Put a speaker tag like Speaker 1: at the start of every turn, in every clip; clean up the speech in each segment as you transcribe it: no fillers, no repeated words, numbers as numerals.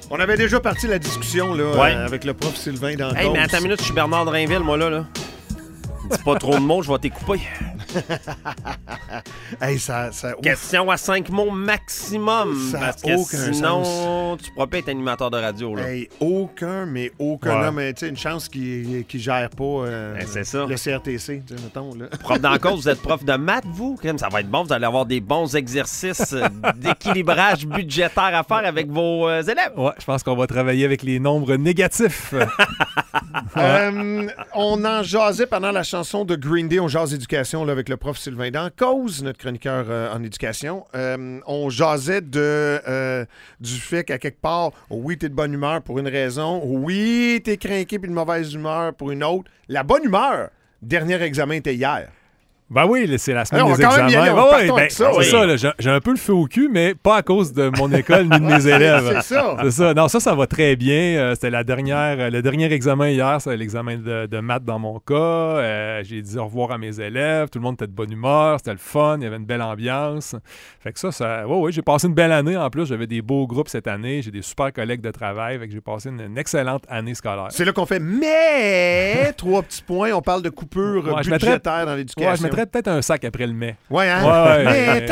Speaker 1: On avait déjà parti la discussion là, avec le prof Sylvain dans
Speaker 2: Hey, mais attends une minute, je suis Bernard Drainville, moi, là. Dis pas trop de mots, je vais t'écouper.
Speaker 1: Hey, ça
Speaker 2: Question à 5 mots maximum.
Speaker 1: Ça a
Speaker 2: parce que
Speaker 1: aucun
Speaker 2: sinon,
Speaker 1: sens.
Speaker 2: tu pourras pas être animateur de radio, là.
Speaker 1: Hey, aucun.
Speaker 3: Ouais.
Speaker 1: Non, mais tu sais, une chance qu'il gère pas
Speaker 2: c'est ça.
Speaker 1: le CRTC, tu sais, mettons. Là.
Speaker 2: Prof dans la cause, vous êtes prof de maths, vous? Ça va être bon, vous allez avoir des bons exercices d'équilibrage budgétaire à faire avec vos élèves.
Speaker 3: Ouais, je pense qu'on va travailler avec les nombres négatifs.
Speaker 1: On en jasait pendant la chanson de Green Day, on jase éducation là, avec le prof Sylvain dans cause, notre chroniqueur en éducation. On jasait du fait qu'à quelque part, oui, t'es de bonne humeur pour une raison, oui, t'es craqué puis de mauvaise humeur pour une autre. La bonne humeur, dernier examen était hier.
Speaker 3: Ben oui, c'est la semaine
Speaker 1: on
Speaker 3: des
Speaker 1: va quand même y
Speaker 3: examens.
Speaker 1: aller, partons avec ça,
Speaker 3: c'est
Speaker 1: oui.
Speaker 3: ça, là, j'ai un peu le feu au cul, mais pas à cause de mon école ni de mes élèves.
Speaker 1: C'est ça.
Speaker 3: C'est ça. Non, ça va très bien. C'était le dernier examen hier, c'est l'examen de maths dans mon cas. J'ai dit au revoir à mes élèves. Tout le monde était de bonne humeur. C'était le fun. Il y avait une belle ambiance. Fait que oui, j'ai passé une belle année. En plus, j'avais des beaux groupes cette année. J'ai des super collègues de travail. Fait que j'ai passé une excellente année scolaire.
Speaker 1: C'est là qu'on fait, mais 3 petits points, on parle de coupure budgétaire dans l'éducation.
Speaker 3: Ouais, je mettrais peut-être un sac après le mai.
Speaker 1: Ouais, hein?
Speaker 3: Ouais,
Speaker 1: mais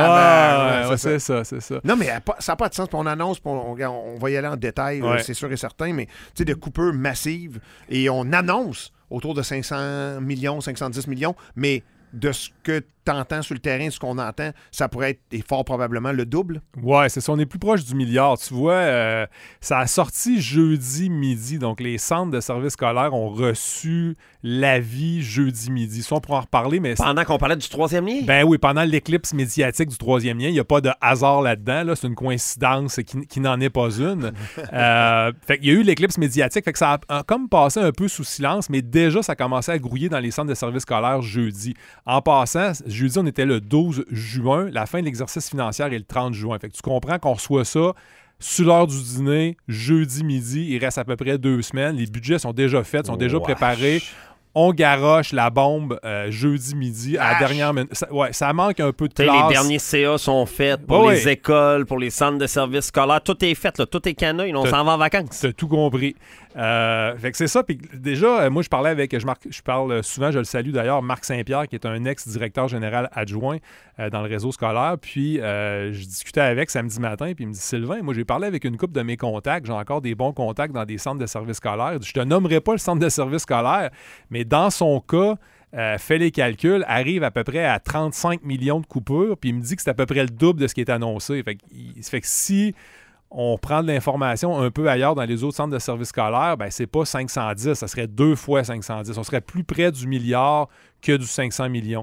Speaker 3: c'est ça.
Speaker 1: Non, mais ça n'a pas de sens. Puis on annonce, puis on va y aller en détail, c'est sûr et certain, mais tu sais, de coupures massives. Et on annonce autour de 500 millions, 510 millions, mais de ce que tu entends sur le terrain, ce qu'on entend, ça pourrait être et fort probablement le double.
Speaker 3: Ouais, c'est ça. On est plus proche du milliard. Tu vois, ça a sorti jeudi midi. Donc, les centres de services scolaires ont reçu l'avis jeudi midi. Ça, on pourra en reparler, mais...
Speaker 2: Pendant qu'on parlait du 3e lien?
Speaker 3: Ben oui, pendant l'éclicse médiatique du 3e lien. Il n'y a pas de hasard là-dedans. Là. C'est une coïncidence qui n'en est pas une. Fait qu'il y a eu l'éclipse médiatique. Fait que ça a comme passé un peu sous silence, mais déjà, ça commençait à grouiller dans les centres de services scolaires jeudi. En passant, jeudi, on était le 12 juin. La fin de l'exercice financier est le 30 juin. Fait que tu comprends qu'on reçoit ça sur l'heure du dîner, jeudi midi. Il reste à peu près 2 semaines. Les budgets sont déjà faits, sont déjà préparés. On garoche la bombe jeudi midi à la dernière minute. Ça manque un peu de classe.
Speaker 2: Les derniers CA sont faits pour les écoles, pour les centres de services scolaires. Tout est fait, là, tout est caneux. On s'en va en vacances.
Speaker 3: T'as tout compris. Fait que c'est ça. Puis déjà, moi, je parlais avec... Je parle souvent, je le salue d'ailleurs, Marc Saint-Pierre, qui est un ex-directeur général adjoint dans le réseau scolaire. Puis je discutais avec samedi matin, puis il me dit, Sylvain, moi, j'ai parlé avec une couple de mes contacts. J'ai encore des bons contacts dans des centres de services scolaires. Je te nommerai pas le centre de services scolaires, mais dans son cas, fait les calculs, arrive à peu près à 35 millions de coupures, puis il me dit que c'est à peu près le double de ce qui est annoncé. Fait que si on prend de l'information un peu ailleurs dans les autres centres de services scolaires, ben c'est pas 510, ça serait 2 fois 510. On serait plus près du milliard que du 500 millions.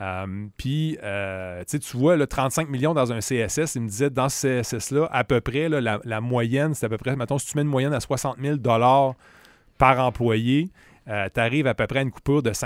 Speaker 3: Puis, tu vois, là, 35 millions dans un CSS, il me disait, dans ce CSS-là, à peu près, là, la moyenne, c'est à peu près, mettons, si tu mets une moyenne à 60 000 $ par employé, tu arrives à peu près à une coupure de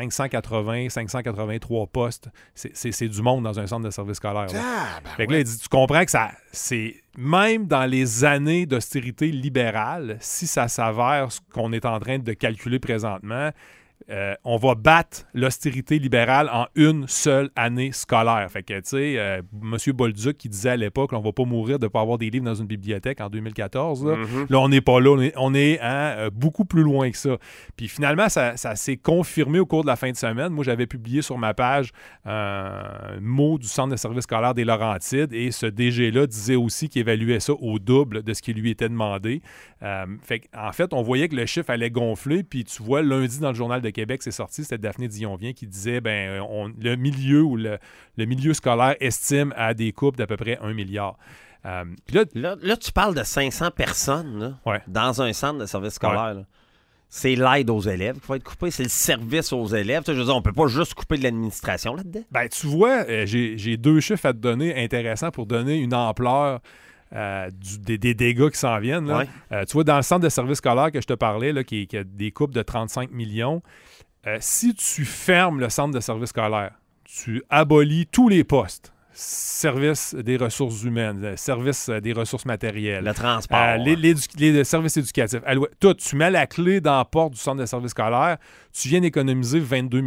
Speaker 3: 583 postes. C'est du monde dans un centre de services scolaire. Fait que là, il dit, tu comprends que c'est même dans les années d'austérité libérale, si ça s'avère ce qu'on est en train de calculer présentement, on va battre l'austérité libérale en une seule année scolaire. Fait que, tu sais, M. Bolduc qui disait à l'époque qu'on ne va pas mourir de ne pas avoir des livres dans une bibliothèque en 2014. Là, là on n'est pas là. On est beaucoup plus loin que ça. Puis finalement, ça s'est confirmé au cours de la fin de semaine. Moi, j'avais publié sur ma page un mot du Centre de services scolaires des Laurentides et ce DG-là disait aussi qu'il évaluait ça au double de ce qui lui était demandé. Fait en fait, on voyait que le chiffre allait gonfler. Puis tu vois, lundi dans le Journal de Québec, c'est sorti, c'était Daphné Dionvien qui disait le milieu ou le milieu scolaire estime à des coupes d'à peu près 1 milliard. Puis
Speaker 2: là, tu parles de 500 personnes là, dans un centre de services scolaires. Là. C'est l'aide aux élèves qui va être coupée, c'est le service aux élèves. Je veux dire, on ne peut pas juste couper de l'administration là-dedans.
Speaker 3: Ben, tu vois, j'ai 2 chiffres à te donner intéressants pour donner une ampleur des dégâts qui s'en viennent. Là. Tu vois, dans le centre de services scolaires que je te parlais, là, qui a des coupes de 35 millions, si tu fermes le centre de services scolaires, tu abolis tous les postes, service des ressources humaines, service des ressources matérielles,
Speaker 2: le transport,
Speaker 3: les services éducatifs, tout, tu mets la clé dans la porte du centre de services scolaires, tu viens d'économiser 22 millions.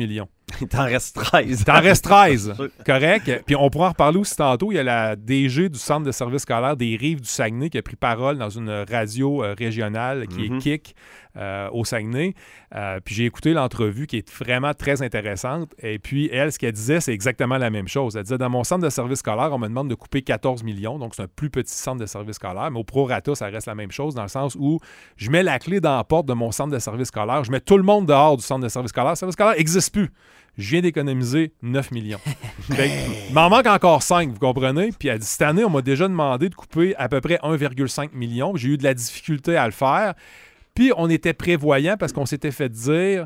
Speaker 2: Il t'en reste 13.
Speaker 3: T'en restes 13, correct. Puis on pourra en reparler aussi tantôt. Il y a la DG du Centre de services scolaires des Rives du Saguenay qui a pris parole dans une radio régionale qui est KIC au Saguenay. Puis j'ai écouté l'entrevue qui est vraiment très intéressante. Et puis elle, ce qu'elle disait, c'est exactement la même chose. Elle disait, dans mon centre de services scolaires, on me demande de couper 14 millions. Donc c'est un plus petit centre de services scolaires. Mais au prorata, ça reste la même chose dans le sens où je mets la clé dans la porte de mon centre de services scolaires. Je mets tout le monde dehors du centre de services scolaires. Le service scolaire n'existe plus. Je viens d'économiser 9 millions. Il m'en manque encore 5, vous comprenez? Puis elle dit, cette année, on m'a déjà demandé de couper à peu près 1,5 million. J'ai eu de la difficulté à le faire. Puis on était prévoyant parce qu'on s'était fait dire,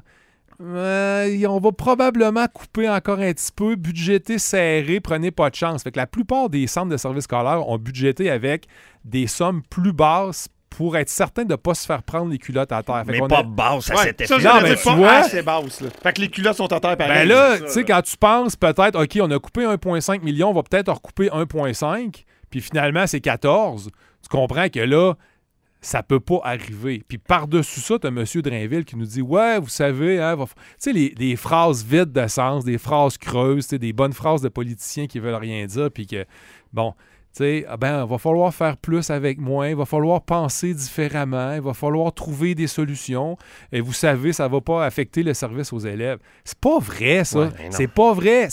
Speaker 3: on va probablement couper encore un petit peu, budgéter serré, prenez pas de chance. Fait que la plupart des centres de services scolaires ont budgété avec des sommes plus basses pour être certain de ne pas se faire prendre les culottes à terre.
Speaker 2: Fait mais pas basse à cet effet.
Speaker 1: Non, mais tu vois, assez basse. Là. Fait que les culottes sont à terre pareil.
Speaker 3: Ben là, tu sais, quand tu penses peut-être, OK, on a coupé 1,5 million, on va peut-être en recouper 1,5, puis finalement, c'est 14. Tu comprends que là, ça peut pas arriver. Puis par-dessus ça, tu as M. Drainville qui nous dit, ouais, vous savez, hein, tu sais, les phrases vides de sens, des phrases creuses, des bonnes phrases de politiciens qui veulent rien dire, puis que, bon... Tu sais, il va falloir faire plus avec moins, il va falloir penser différemment, il va falloir trouver des solutions. Et vous savez, ça ne va pas affecter le service aux élèves. C'est pas vrai, ça. Ouais, c'est pas vrai.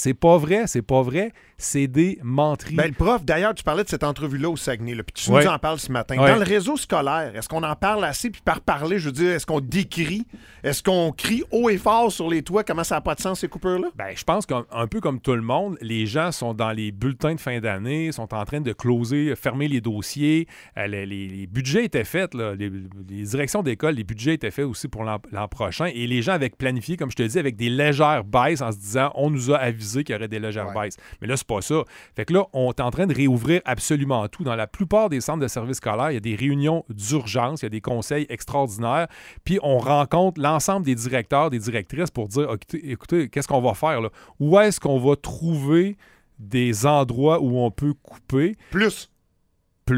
Speaker 3: C'est des menteries.
Speaker 1: Ben, le prof, d'ailleurs, tu parlais de cette entrevue-là au Saguenay, là, puis tu nous en parles ce matin. Dans le réseau scolaire, est-ce qu'on en parle assez? Puis par parler, je veux dire, est-ce qu'on décrit? Est-ce qu'on crie haut et fort sur les toits? Comment ça n'a pas de sens, ces coupures-là?
Speaker 3: Ben, je pense qu'un peu comme tout le monde, les gens sont dans les bulletins de fin d'année, sont en train de closer, fermer les dossiers. Les budgets étaient faits, là, les directions d'école, les budgets étaient faits aussi pour l'an prochain. Et les gens avaient planifié, comme je te dis, avec des légères baisses en se disant, on nous a avisé qu'il y aurait des légères baisses. Mais là, c'est pas ça. Fait que là, on est en train de réouvrir absolument tout. Dans la plupart des centres de services scolaires, il y a des réunions d'urgence, il y a des conseils extraordinaires, puis on rencontre l'ensemble des directeurs, des directrices pour dire, écoutez, qu'est-ce qu'on va faire là? Où est-ce qu'on va trouver des endroits où on peut couper?
Speaker 1: Plus.
Speaker 3: Puis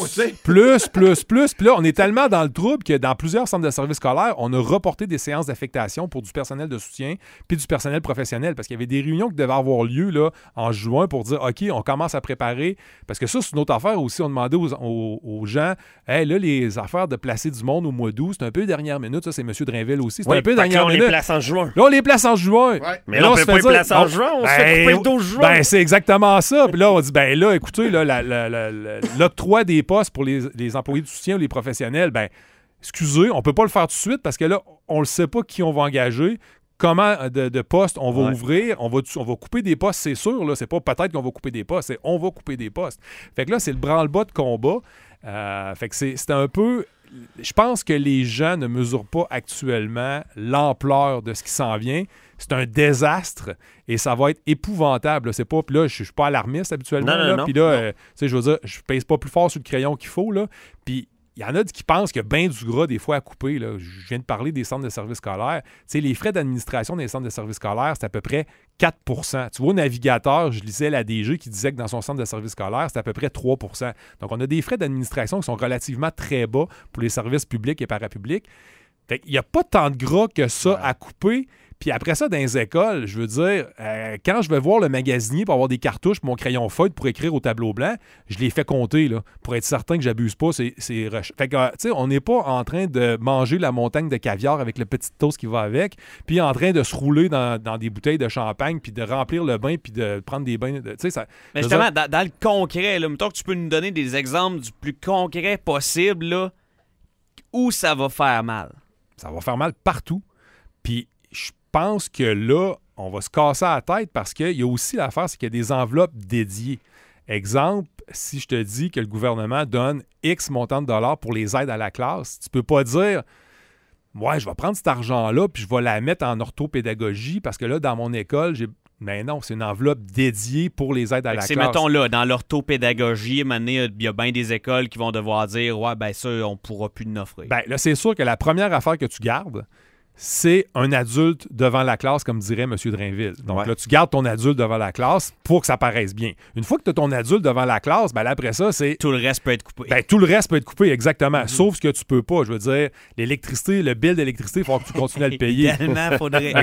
Speaker 3: là, on est tellement dans le trouble que dans plusieurs centres de services scolaires, on a reporté des séances d'affectation pour du personnel de soutien puis du personnel professionnel parce qu'il y avait des réunions qui devaient avoir lieu là, en juin pour dire, OK, on commence à préparer. Parce que ça, c'est une autre affaire aussi. On demandait aux gens, hey, là, les affaires de placer du monde au mois d'août, c'est un peu dernière minute. Ça, c'est M. Drainville aussi. C'est un peu dernière minute.
Speaker 2: On les place en juin.
Speaker 3: Là, on les place en juin.
Speaker 2: Ouais. Mais là, on ne peut pas les placer en juin. On se fait couper le 12 juin.
Speaker 3: Ben, c'est exactement ça. Puis là, on dit, ben là, écoutez, là, l'octroi des postes pour les employés de soutien ou les professionnels, ben excusez, on ne peut pas le faire tout de suite parce que là, on ne sait pas qui on va engager, comment de postes on va ouvrir, on va couper des postes, c'est sûr, là, c'est pas peut-être qu'on va couper des postes, c'est on va couper des postes. Fait que là, c'est le branle-bas de combat. Fait que c'est un peu... Je pense que les gens ne mesurent pas actuellement l'ampleur de ce qui s'en vient. C'est un désastre et ça va être épouvantable. Là. C'est pas, puis là, je suis pas alarmiste habituellement. Puis là, je veux dire, je pèse pas plus fort sur le crayon qu'il faut. Là. Puis il y en a qui pensent qu'il y a bien du gras des fois à couper. Là. Je viens de parler des centres de services scolaires. Les frais d'administration des centres de services scolaires, c'est à peu près 4 %. Tu vois, au navigateur, je lisais la DG qui disait que dans son centre de services scolaires, c'est à peu près 3 %. Donc, on a des frais d'administration qui sont relativement très bas pour les services publics et parapublics. Fait qu'il n'y a pas tant de gras que ça à couper. Puis après ça, dans les écoles, je veux dire, quand je vais voir le magasinier pour avoir des cartouches pour mon crayon feuille pour écrire au tableau blanc, je les fais compter là, pour être certain que j'abuse pas. Fait que, tu sais, on n'est pas en train de manger la montagne de caviar avec le petit toast qui va avec, puis en train de se rouler dans des bouteilles de champagne, puis de remplir le bain, puis de prendre des bains. Tu sais, ça.
Speaker 4: Mais justement, dans le concret, là, mettons que tu peux nous donner des exemples du plus concret possible, là, où ça va faire mal.
Speaker 3: Ça va faire mal partout. Puis je pense que là, on va se casser la tête parce qu'il y a aussi l'affaire, c'est qu'il y a des enveloppes dédiées. Exemple, si je te dis que le gouvernement donne X montant de dollars pour les aides à la classe, tu peux pas dire « Ouais, je vais prendre cet argent-là puis je vais la mettre en orthopédagogie parce que là, dans mon école, j'ai... » Mais non, c'est une enveloppe dédiée pour les aides à la classe.
Speaker 4: Mettons là, dans l'orthopédagogie, il y a bien des écoles qui vont devoir dire « Ouais, ben ça, on pourra plus l'offrir. »
Speaker 3: Ben là, c'est sûr que la première affaire que tu gardes, c'est un adulte devant la classe, comme dirait M. Drainville. Donc là, tu gardes ton adulte devant la classe pour que ça paraisse bien. Une fois que tu as ton adulte devant la classe, ben là, après ça, c'est...
Speaker 4: Tout le reste peut être coupé.
Speaker 3: Ben, tout le reste peut être coupé, exactement. Sauf ce que tu peux pas. Je veux dire, l'électricité, le bill d'électricité, il faut que tu continues à le payer.
Speaker 4: Tellement faudrait.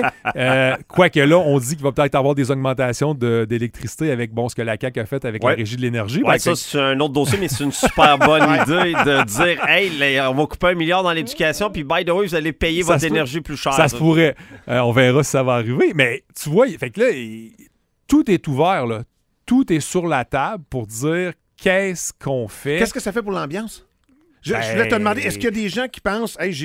Speaker 3: OK? Quoique là, on dit qu'il va peut-être avoir des augmentations d'électricité avec ce que la CAQ a fait avec la Régie de l'énergie.
Speaker 2: Ouais, ça, c'est un autre dossier, mais c'est une super bonne idée de dire, hey, on va couper 1 milliard dans l'éducation, puis by the way, vous allez payer votre énergie plus cher.
Speaker 3: Ça se pourrait. On verra si ça va arriver. Mais tu vois, fait que là, tout est ouvert, là. Tout est sur la table pour dire qu'est-ce qu'on fait.
Speaker 1: Qu'est-ce que ça fait pour l'ambiance? Je voulais te demander, est-ce qu'il y a des gens qui pensent, hey,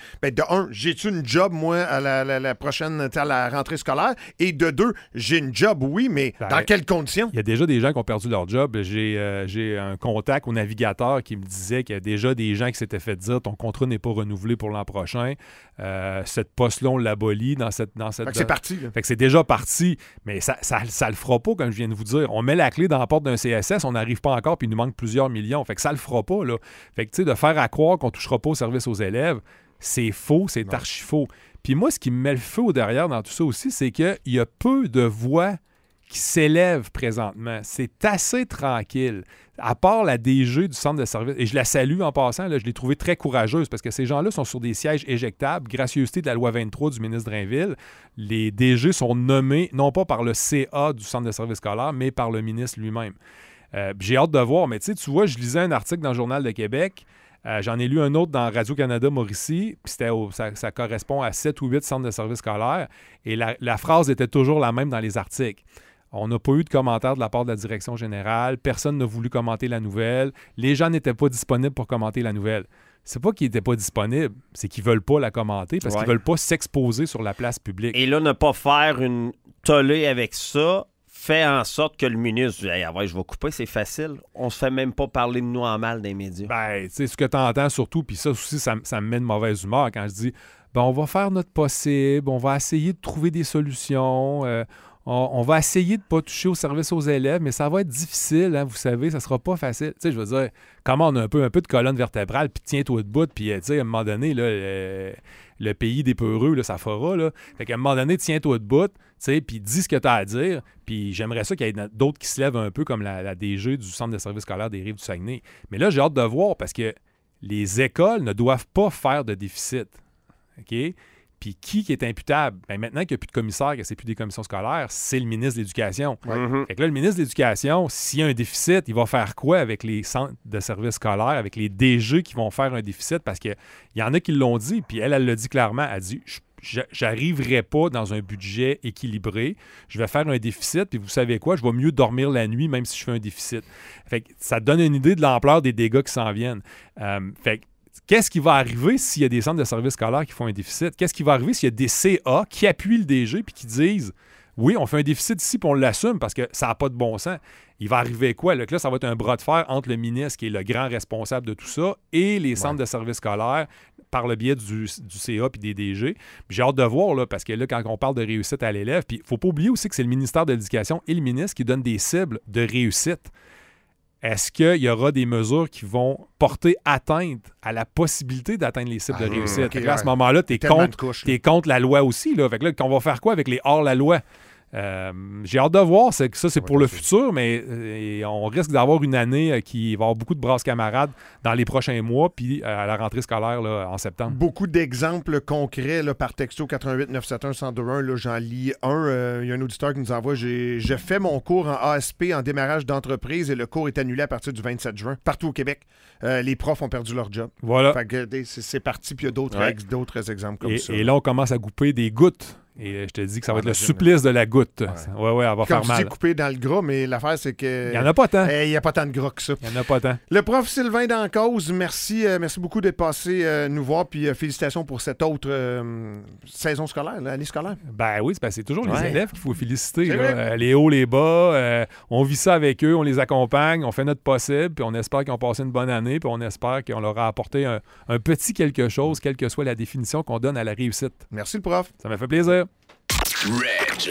Speaker 1: j'ai-tu une job, moi, à la prochaine, à la rentrée scolaire? Et de deux, j'ai une job, oui, mais dans quelles conditions?
Speaker 3: Il y a déjà des gens qui ont perdu leur job. J'ai un contact au navigateur qui me disait qu'il y a déjà des gens qui s'étaient fait dire ton contrat n'est pas renouvelé pour l'an prochain. Cette poste-là, on l'abolit dans cette
Speaker 1: fait que c'est parti. Là.
Speaker 3: Fait que c'est déjà parti, mais ça le fera pas, comme je viens de vous dire. On met la clé dans la porte d'un CSS, on n'arrive pas encore, puis il nous manque plusieurs millions. Fait que ça le fera pas, là. Fait que, tu sais, de faire à croire qu'on ne touchera pas au service aux élèves, c'est faux, c'est archi faux. Puis moi, ce qui me met le feu au derrière dans tout ça aussi, c'est qu'il y a peu de voix qui s'élèvent présentement. C'est assez tranquille. À part la DG du centre de service, et je la salue en passant, là, je l'ai trouvée très courageuse parce que ces gens-là sont sur des sièges éjectables, gracieuseté de la loi 23 du ministre Drainville. Les DG sont nommés, non pas par le CA du centre de service scolaire, mais par le ministre lui-même. J'ai hâte de voir, mais tu vois, je lisais un article dans le Journal de Québec. J'en ai lu un autre dans Radio-Canada Mauricie, puis ça correspond à 7 ou 8 centres de services scolaires, et la phrase était toujours la même dans les articles. On n'a pas eu de commentaires de la part de la direction générale, personne n'a voulu commenter la nouvelle, les gens n'étaient pas disponibles pour commenter la nouvelle. C'est pas qu'ils n'étaient pas disponibles, c'est qu'ils veulent pas la commenter parce qu'ils veulent pas s'exposer sur la place publique.
Speaker 2: Et là, ne pas faire une tollée avec ça fait en sorte que le ministre dit hey, je vais couper, c'est facile. On se fait même pas parler de nous en mal dans les médias.
Speaker 3: Ben, tu sais, ce que tu entends surtout, puis ça aussi, ça me met de mauvaise humeur quand je dis on va faire notre possible, on va essayer de trouver des solutions, on va essayer de ne pas toucher au service aux élèves, mais ça va être difficile, hein, vous savez, ça sera pas facile. Tu sais, je veux dire, comment on a un peu de colonne vertébrale, puis tiens-toi debout, puis tu sais, à un moment donné, là, le pays des peureux, là, ça fera. Là. Fait qu'à un moment donné, tiens-toi debout, puis dis ce que tu as à dire. Puis j'aimerais ça qu'il y ait d'autres qui se lèvent un peu comme la DG du Centre de services scolaires des Rives du Saguenay. Mais là, j'ai hâte de voir parce que les écoles ne doivent pas faire de déficit. OK? Puis qui est imputable? Bien, maintenant qu'il n'y a plus de commissaires, que c'est plus des commissions scolaires, c'est le ministre de l'Éducation. Fait que là, le ministre de l'Éducation, s'il y a un déficit, il va faire quoi avec les centres de services scolaires, avec les DG qui vont faire un déficit? Parce qu'il y en a qui l'ont dit, puis elle l'a dit clairement, elle dit j'arriverai pas dans un budget équilibré, je vais faire un déficit, puis vous savez quoi, je vais mieux dormir la nuit même si je fais un déficit. Fait que ça donne une idée de l'ampleur des dégâts qui s'en viennent. Fait que qu'est-ce qui va arriver s'il y a des centres de services scolaires qui font un déficit? Qu'est-ce qui va arriver s'il y a des CA qui appuient le DG puis qui disent oui, on fait un déficit ici puis on l'assume parce que ça n'a pas de bon sens? Il va arriver quoi? Là, ça va être un bras de fer entre le ministre qui est le grand responsable de tout ça et les centres de services scolaires par le biais du CA puis des DG. Puis j'ai hâte de voir là, parce que là, quand on parle de réussite à l'élève, puis il ne faut pas oublier aussi que c'est le ministère de l'Éducation et le ministre qui donnent des cibles de réussite. Est-ce qu'il y aura des mesures qui vont porter atteinte à la possibilité d'atteindre les cibles de réussite? Okay, là, à ce moment-là, tu es contre la loi aussi. Là. Fait que là, on va faire quoi avec les hors-la-loi? J'ai hâte de voir. Ça, c'est pour le futur, mais on risque d'avoir une année qui va avoir beaucoup de brasses camarades dans les prochains mois, puis à la rentrée scolaire là, en septembre.
Speaker 1: Beaucoup d'exemples concrets là, par texto 88 971 1021. Là, j'en lis un. Il y a un auditeur qui nous envoie je fais mon cours en ASP en démarrage d'entreprise et le cours est annulé à partir du 27 juin. Partout au Québec, les profs ont perdu leur job.
Speaker 3: Voilà.
Speaker 1: Fait que, c'est parti, puis il y a d'autres exemples comme ça.
Speaker 3: Et là, on commence à couper des gouttes. Et je te dis que ça va être le supplice de la goutte. Ouais, elle va faire mal. Comme tu dis,
Speaker 1: couper dans le gras, mais l'affaire, c'est que...
Speaker 3: Il n'y en a pas tant.
Speaker 1: Il n'y a pas tant de gras que ça.
Speaker 3: Il n'y en a pas tant.
Speaker 1: Le prof Sylvain Dancause, merci beaucoup d'être passé nous voir, puis félicitations pour cette autre saison scolaire, l'année scolaire.
Speaker 3: Ben oui, c'est toujours les élèves qu'il faut féliciter. Là. Les hauts, les bas, on vit ça avec eux, on les accompagne, on fait notre possible, puis on espère qu'ils ont passé une bonne année, puis on espère qu'on leur a apporté un petit quelque chose, quelle que soit la définition qu'on donne à la réussite.
Speaker 1: Merci le prof.
Speaker 3: Ça m'a fait plaisir.
Speaker 5: Reg.